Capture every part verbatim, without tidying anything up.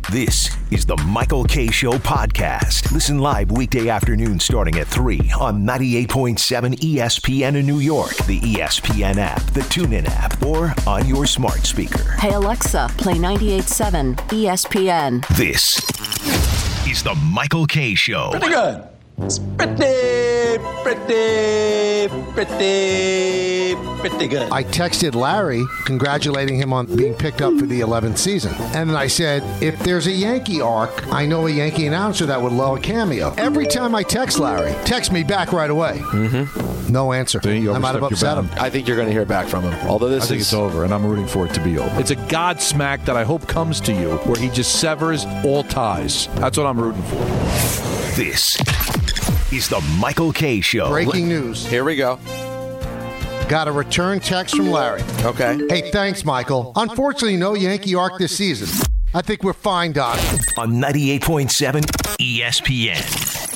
This is the Michael Kay Show podcast. Listen live weekday afternoon starting at three on ninety-eight point seven E S P N in New York, the E S P N app, the TuneIn app, or on your smart speaker. Hey Alexa, play ninety-eight point seven E S P N. This is the Michael Kay Show. Pretty good. It's pretty, pretty, pretty, pretty good. I texted Larry congratulating him on being picked up for the eleventh season. And then I said, if there's a Yankee arc, I know a Yankee announcer that would love a cameo. Every time I text Larry, text me back right away. Mm-hmm. No answer. So I might have upset him. I think you're going to hear back from him. Although this I think is... it's over, and I'm rooting for it to be over. It's a God smack that I hope comes to you, where he just severs all ties. That's what I'm rooting for. This is the Michael Kay Show. Breaking news. Here we go. Got a return text from Larry. Okay. Hey, thanks, Michael. Unfortunately, no Yankee arc this season. I think we're fine, Doc. On ninety-eight point seven E S P N.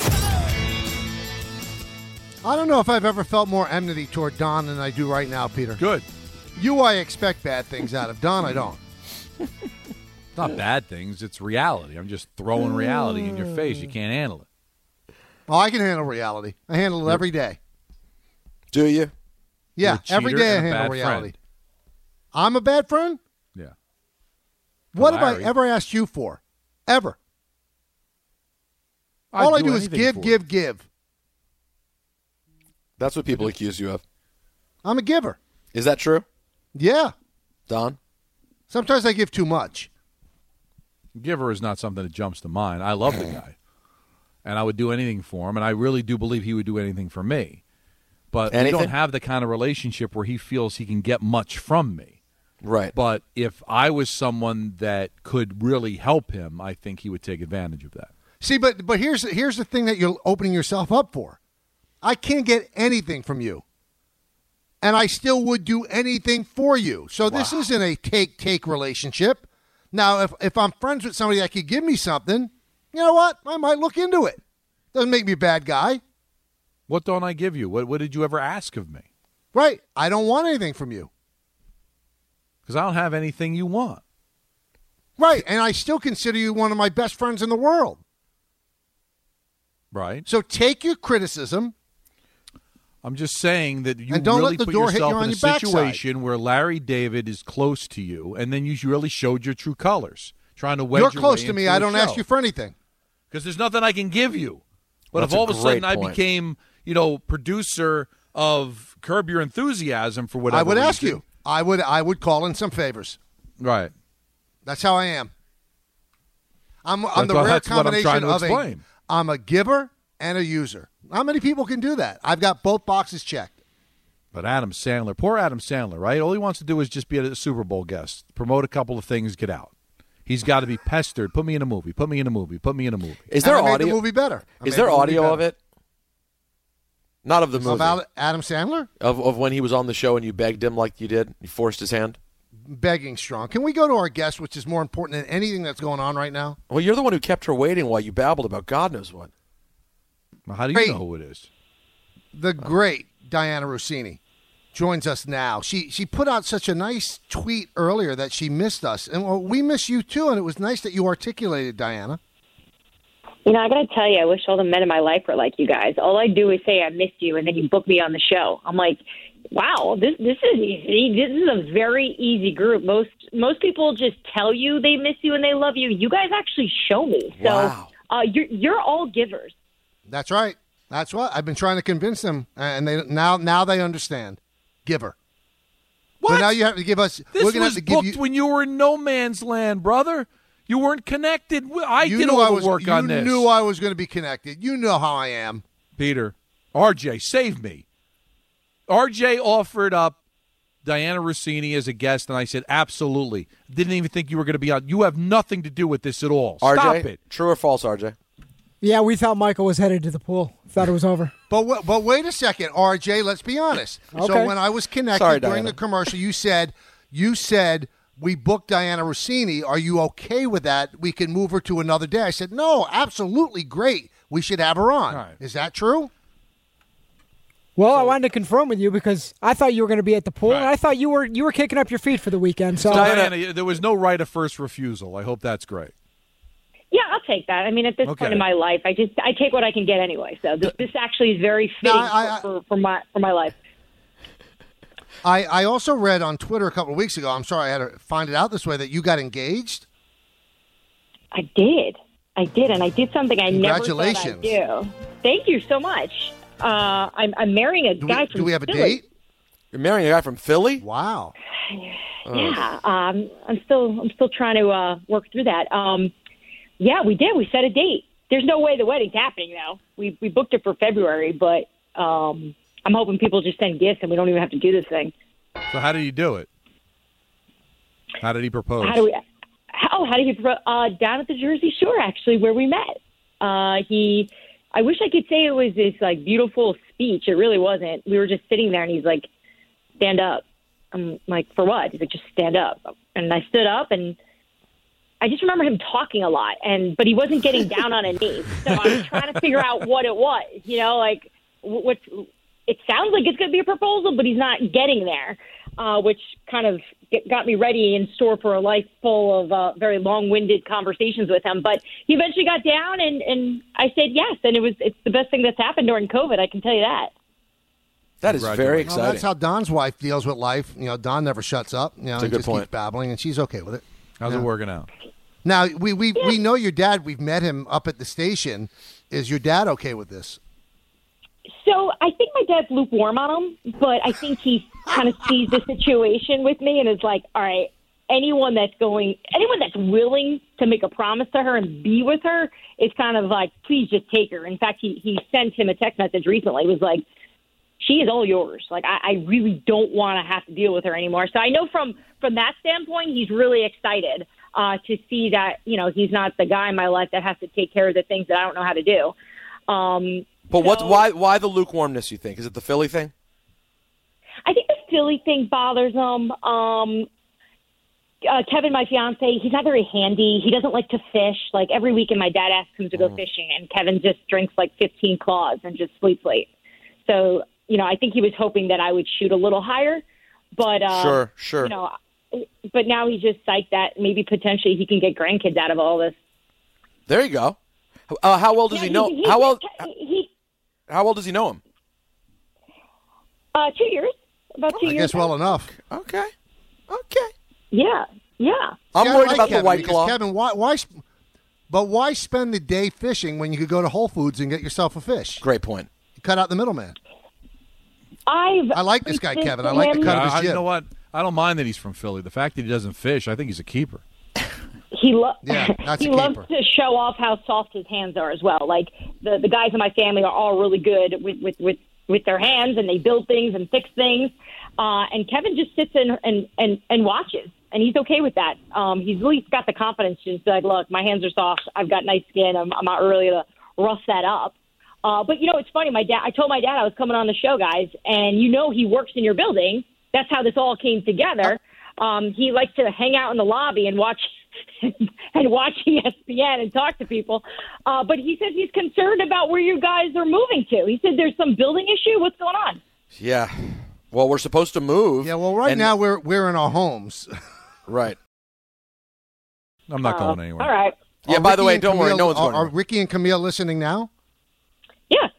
I don't know if I've ever felt more enmity toward Don than I do right now, Peter. Good. You, I expect bad things out of. Don, I don't. It's not bad things. It's reality. I'm just throwing reality in your face. You can't handle it. Oh, I can handle reality. I handle it every day. Do you? Yeah, You're a every cheater day I and a handle bad reality. friend. I'm a bad friend? Yeah. What have I Larry. ever asked you for? Ever. I'd All I do is anything give, for give, it. give. That's what people accuse you of. I'm a giver. Is that true, Yeah. Don? Sometimes I give too much. Giver is not something that jumps to mind. I love the guy, and I would do anything for him, and I really do believe he would do anything for me. But we Anything? don't have the kind of relationship where he feels he can get much from me. Right. But if I was someone that could really help him, I think he would take advantage of that. See, but but here's here's the thing that you're opening yourself up for. I can't get anything from you. And I still would do anything for you. So this Wow. isn't a take-take relationship. Now, if if I'm friends with somebody that could give me something, you know what? I might look into it. Doesn't make me a bad guy. What don't I give you? What, what did you ever ask of me? Right. I don't want anything from you. Because I don't have anything you want. Right. And I still consider you one of my best friends in the world. Right. So take your criticism. I'm just saying that you And don't really let the put door hit yourself you on in a your backside. situation where Larry David is close to you, and then you really showed your true colors, trying to wedge You're your close way to me. into I the don't show. ask you for anything. Because there's nothing I can give you. But That's if all a of a sudden great I point. became, you know, producer of Curb Your Enthusiasm for whatever I would ask reason- you. I would I would call in some favors. Right. That's how I am. I'm, I'm That's the what- rare that's what I'm combination trying to of a explain. I'm a giver and a user. How many people can do that? I've got both boxes checked. But Adam Sandler, poor Adam Sandler, right? All he wants to do is just be a Super Bowl guest, promote a couple of things, get out. He's got to be pestered. Put me in a movie. Put me in a movie. Put me in a movie. Is there And I made audio? the movie better. I Is made there the movie audio better. of it? Not of the movie. About Adam Sandler? Of, of when he was on the show and you begged him like you did? You forced his hand? Begging strong. Can we go to our guest, which is more important than anything that's going on right now? Well, you're the one who kept her waiting while you babbled about God knows what. Well, how do you Great. know who it is? The great Diana Rossini joins us now. She she put out such a nice tweet earlier that she missed us. And well, we miss you too, and it was nice that you articulated, Diana. You know, I got to tell you, I wish all the men in my life were like you guys. All I do is say I missed you, and then you book me on the show. I'm like, wow, this this is easy. This is a very easy group. Most most people just tell you they miss you and they love you. You guys actually show me. So Wow. uh, you're you're all givers. That's right. That's what I've been trying to convince them, and they now now they understand. Giver. What? But now you have to give us. This we're gonna was have to give booked you. when you were in no man's land, brother. You weren't connected. I you did knew all I the was, work you on this. knew I was going to be connected. You know how I am. Peter, R J, save me. R J offered up Diana Rossini as a guest, and I said, absolutely. Didn't even think you were going to be on. You have nothing to do with this at all. Stop R J, it. true or false, R J? Yeah, we thought Michael was headed to the pool. Thought it was over. But w- but wait a second, R J. Let's be honest. So Okay. when I was connected Sorry, during Diana. the commercial, you said you said we booked Diana Rossini. Are you okay with that? We can move her to another day. I said no, absolutely great. We should have her on. All right. Is that true? Well, I wanted to confirm with you because I thought you were going to be at the pool, and Right. I thought you were you were kicking up your feet for the weekend. So Diana, there was no right of first refusal. I hope that's great. I'll take that. I mean, at this Okay. point in my life, I just I take what I can get anyway. So this, this actually is very No, fitting I- I- for, for my for my life. I, I also read on Twitter a couple of weeks ago, I'm sorry I had to find it out this way, that you got engaged. I did. I did, and I did something I never thought I'd Congratulations. do. Thank you so much. Uh, I'm, I'm marrying a Do guy we, from do we have a Philly. date? You're marrying a guy from Philly? Wow. Yeah, um, I'm still I'm still trying to uh, work through that. Um, yeah, we did. We set a date. There's no way the wedding's happening though. We we booked it for February, but um, I'm hoping people just send gifts and we don't even have to do this thing. So how did he do it? How did he propose? How do we? How, how did he? pro- Uh, down at the Jersey Shore, actually, where we met. Uh, he. I wish I could say it was this like beautiful speech. It really wasn't. We were just sitting there, and he's like, "Stand up." I'm like, "For what?" He's like, "Just stand up." And I stood up, and I just remember him talking a lot, and but he wasn't getting down on a knee. So I was trying to figure out what it was. You know, like wh- what's. It sounds like it's going to be a proposal, but he's not getting there, uh, which kind of get, got me ready in store for a life full of uh, very long-winded conversations with him. But he eventually got down, and, and I said yes, and it was it's the best thing that's happened during COVID. I can tell you that. That is very Congratulations. exciting. Well, that's how Don's wife deals with life. You know, Don never shuts up. You know, That's a and good just point. keeps babbling, and she's okay with it. How's Yeah. it working out? Now, we, we, we know your dad. We've met him up at the station. Is your dad okay with this? So I think my dad's lukewarm on him, but I think he kind of sees the situation with me and is like, all right, anyone that's going, anyone that's willing to make a promise to her and be with her is kind of like, please just take her. In fact, he, he sent him a text message recently. It was like, she is all yours. Like, I, I really don't want to have to deal with her anymore. So I know from, from that standpoint, he's really excited uh, to see that, you know, he's not the guy in my life that has to take care of the things that I don't know how to do. Um, But what's so- why why the lukewarmness, you think? Is it the Philly thing? I think the Philly thing bothers him. Um, uh, Kevin, my fiance, he's not very handy. He doesn't like to fish. Like every weekend, my dad asks him to go fishing, and Kevin just drinks like fifteen claws and just sleeps late. So, you know, I think he was hoping that I would shoot a little higher. But uh, Sure, sure. You know, but now he's just psyched that maybe potentially he can get grandkids out of all this. There you go. Uh, how well does Yeah, he know? He, how well? He, How well does he know him? uh, two years, about two I years. guess well enough. Okay, okay. Yeah, yeah. I'm See, I worried like about Kevin the White because, Claw. Kevin, why, why, sp- but why spend the day fishing when you could go to Whole Foods and get yourself a fish? Great point. Cut out the middleman. I've I like this guy, listened Kevin. to I like the him. cut of I, his I- you jib. know what? I don't mind that he's from Philly. The fact that he doesn't fish, I think he's a keeper. He, lo- Yeah, that's he a loves keeper. to show off how soft his hands are as well. Like the, the guys in my family are all really good with, with, with, with their hands, and they build things and fix things. Uh, and Kevin just sits in and, and, and watches, and he's okay with that. Um, he's at least got the confidence to just be like, look, my hands are soft. I've got nice skin. I'm, I'm not really to rough that up. Uh, but, you know, it's funny. My dad, I told my dad I was coming on the show, guys, and you know he works in your building. That's how this all came together. Um, he likes to hang out in the lobby and watch and watch E S P N and talk to people. Uh, but he says he's concerned about where you guys are moving to. He said there's some building issue. What's going on? Yeah. Well, we're supposed to move. Yeah, well, right and- now we're we're in our homes. Right. I'm not Uh, going anywhere. All right. Yeah. Are by the Ricky way, and don't worry. Camille- No one's are, going. Are anywhere. Ricky and Camille listening now? Yeah.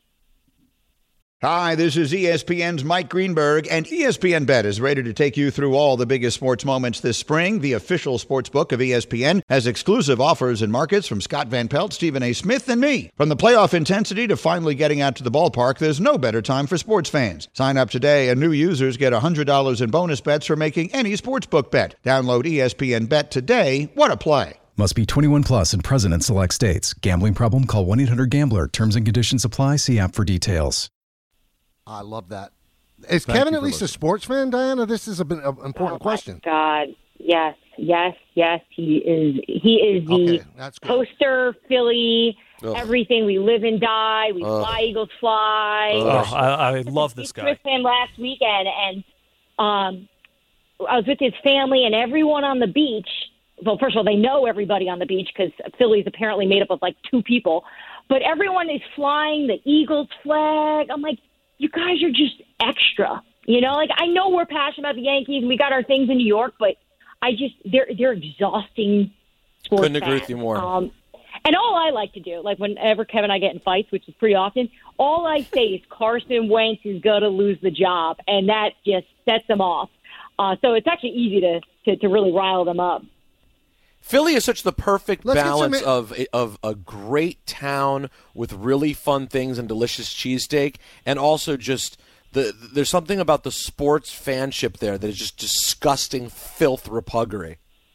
Hi, this is E S P N's Mike Greenberg, and E S P N Bet is ready to take you through all the biggest sports moments this spring. The official sports book of E S P N has exclusive offers and markets from Scott Van Pelt, Stephen A. Smith, and me. From the playoff intensity to finally getting out to the ballpark, there's no better time for sports fans. Sign up today, and new users get one hundred dollars in bonus bets for making any sportsbook bet. Download E S P N Bet today. What a play. Must be twenty-one plus and present in select states. Gambling problem? Call one eight hundred gambler. Terms and conditions apply. See app for details. I love that. Is Thank Kevin you at for least a listening. sports fan, Diana? This is an important Oh, question. my God. Yes, yes, yes. He is. He is the Okay, that's good. poster Philly. Ugh. Everything. We live and die. We Ugh. fly, Eagles fly. Ugh. Oh, I, I love this guy. With him last weekend, and um, I was with his family and everyone on the beach. Well, first of all, they know everybody on the beach because Philly's apparently made up of like two people. But everyone is flying the Eagles flag. I'm like, you guys are just extra. You know, like I know we're passionate about the Yankees and we got our things in New York, but I just they're they're exhausting sports Couldn't agree fans. with you more. Um, and And all I like to do, like whenever Kevin and I get in fights, which is pretty often, all I say is Carson Wentz is going to lose the job, and that just sets them off. Uh, so it's actually easy to, to, to really rile them up. Philly is such the perfect Let's balance some... of of a great town with really fun things and delicious cheesesteak, and also just the there's something about the sports fanship there that is just disgusting filth repuggery.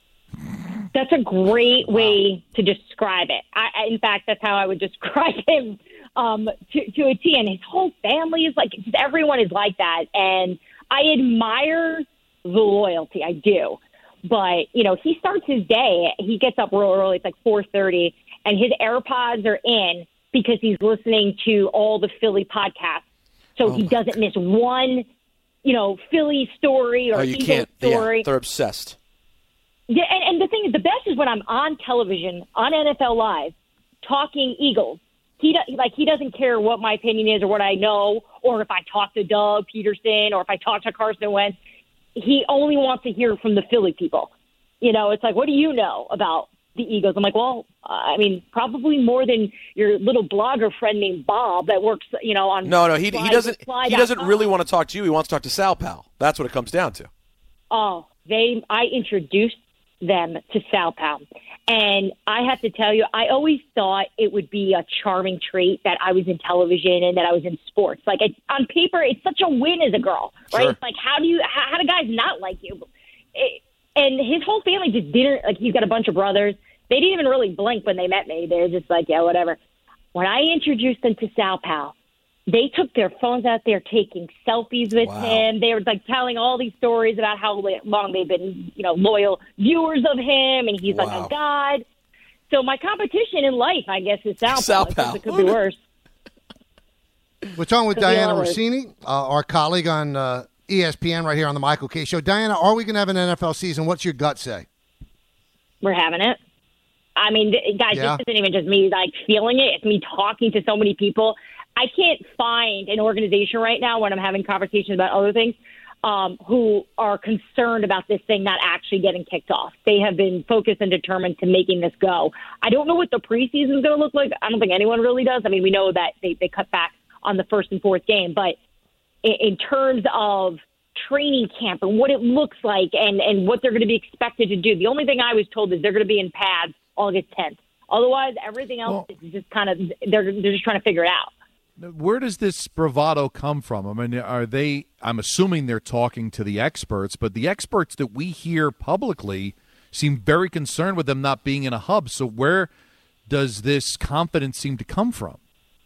That's a great way to describe it. I, I, in fact, that's how I would describe him um, to, to a T. And his whole family is like, just everyone is like that. And I admire the loyalty. I do. But, you know, he starts his day. He gets up real early. It's like four thirty. And his AirPods are in because he's listening to all the Philly podcasts. So oh he doesn't miss one, you know, Philly story or oh, you Eagles can't. story. Yeah, they're obsessed. Yeah, and, and the thing is, the best is when I'm on television, on N F L Live, talking Eagles. He do, like he doesn't care what my opinion is or what I know, or if I talk to Doug Peterson or if I talk to Carson Wentz. He only wants to hear from the Philly people. You know, it's like, what do you know about the Eagles? I'm like, well, I mean, probably more than your little blogger friend named Bob that works, you know, on. No, no, he Fly, he doesn't. Fly He doesn't dot com. really want to talk to you. He wants to talk to Sal Pal. That's what it comes down to. Oh, they. I introduced them to Sal Pal. And I have to tell you, I always thought it would be a charming trait that I was in television and that I was in sports. Like, it, on paper, it's such a win as a girl, right? Sure. It's like, how do you, how, how do guys not like you? It, and his whole family just didn't, like, he's got a bunch of brothers. They didn't even really blink when they met me. They were just like, yeah, whatever. When I introduced them to Sal Pal, they took their phones out there taking selfies with Wow. him. They were like telling all these stories about how long they've been, you know, loyal viewers of him, and he's Wow. like a god. So my competition in life, I guess, is Sal, Sal Pal. Pal. It could be worse. We're talking with Could be Diana worse. Rossini, uh, our colleague on uh, E S P N right here on the Michael K. Show. Diana, are we going to have an N F L season? What's your gut say? We're having it. I mean, th- guys, Yeah. this isn't even just me like feeling it. It's me talking to so many people. I can't find an organization right now when I'm having conversations about other things um, who are concerned about this thing not actually getting kicked off. They have been focused and determined to making this go. I don't know what the preseason is going to look like. I don't think anyone really does. I mean, we know that they, they cut back on the first and fourth game, but in, in terms of training camp and what it looks like and, and what they're going to be expected to do, the only thing I was told is they're going to be in pads August tenth. Otherwise, everything else well, is just kind of, they're, they're just trying to figure it out. Where does this bravado come from? I mean, are they, I'm assuming they're talking to the experts, but the experts that we hear publicly seem very concerned with them not being in a hub. So where does this confidence seem to come from?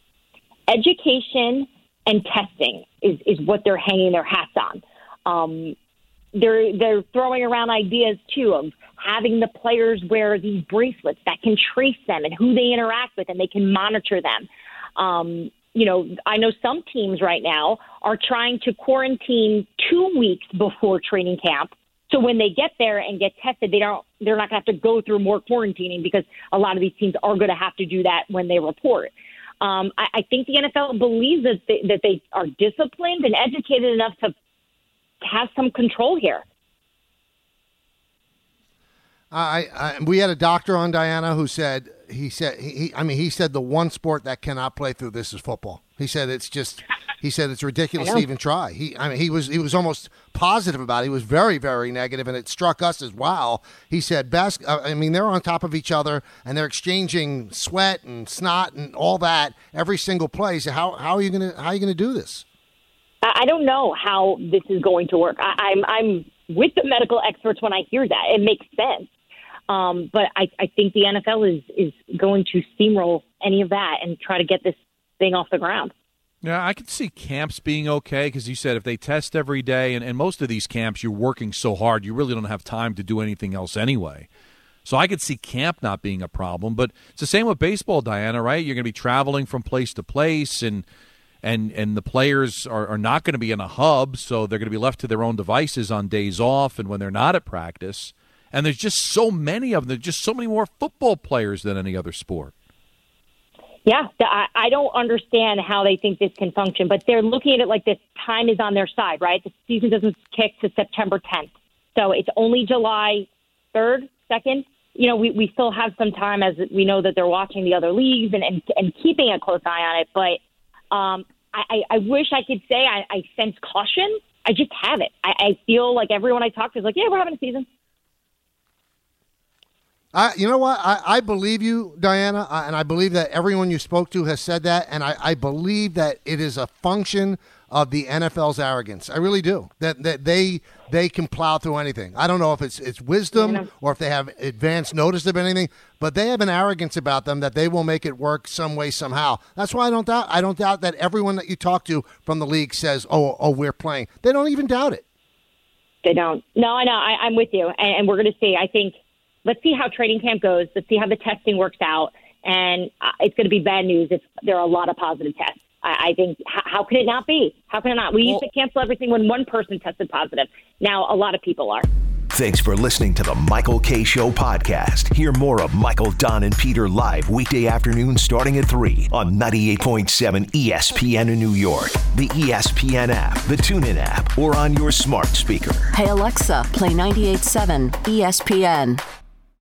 Education and testing is, is what they're hanging their hats on. Um, they're, they're throwing around ideas, too, of having the players wear these bracelets that can trace them and who they interact with, and they can monitor them. Um, you know, I know some teams right now are trying to quarantine two weeks before training camp. So when they get there and get tested, they don't, they're not going to have to go through more quarantining because a lot of these teams are going to have to do that when they report. Um, I, I think the N F L believes that they, that they are disciplined and educated enough to have some control here. I, I we had a doctor on, Diana, who said he said he, he I mean he said the one sport that cannot play through this is football. He said it's just he said it's ridiculous to even try. He I mean he was he was almost positive about it. He was very very negative, and it struck us as wow. He said bas- I mean they're on top of each other and they're exchanging sweat and snot and all that every single play. So how how are you gonna how are you gonna do this? I don't know how this is going to work. I, I'm I'm with the medical experts when I hear that. It makes sense. Um, but I, I think the N F L is, is going to steamroll any of that and try to get this thing off the ground. Yeah, I could see camps being okay because you said if they test every day, and, and most of these camps you're working so hard, you really don't have time to do anything else anyway. So I could see camp not being a problem. But it's the same with baseball, Diana, right? You're going to be traveling from place to place, and and, and the players are, are not going to be in a hub, so they're going to be left to their own devices on days off and when they're not at practice. And there's just so many of them. There's just so many more football players than any other sport. Yeah, I, I don't understand how they think this can function, but they're looking at it like this. Time is on their side, right? The season doesn't kick to September tenth. So it's only July third, second. you know, we, we still have some time as we know that they're watching the other leagues and, and, and keeping a close eye on it. But um, I, I wish I could say I, I sense caution. I just haven't. I, I feel like everyone I talk to is like, yeah, we're having a season. I, you know what? I, I believe you, Diana, uh, and I believe that everyone you spoke to has said that, and I, I believe that it is a function of the N F L's arrogance. I really do. That that they they can plow through anything. I don't know if it's it's wisdom or if they have advanced notice of anything, but they have an arrogance about them that they will make it work some way somehow. That's why I don't doubt. I don't doubt that everyone that you talk to from the league says, "Oh, oh, we're playing." They don't even doubt it. They don't. No, I know. I, I'm with you, and, and we're going to see. I think. Let's see how training camp goes. Let's see how the testing works out. And uh, it's going to be bad news if there are a lot of positive tests. I, I think, h- how can it not be? How can it not? We well, used to cancel everything when one person tested positive. Now a lot of people are. Thanks for listening to the Michael Kay Show podcast. Hear more of Michael, Don, and Peter live weekday afternoons starting at three on ninety-eight point seven E S P N in New York, the E S P N app, the TuneIn app, or on your smart speaker. Hey, Alexa, play ninety-eight point seven E S P N.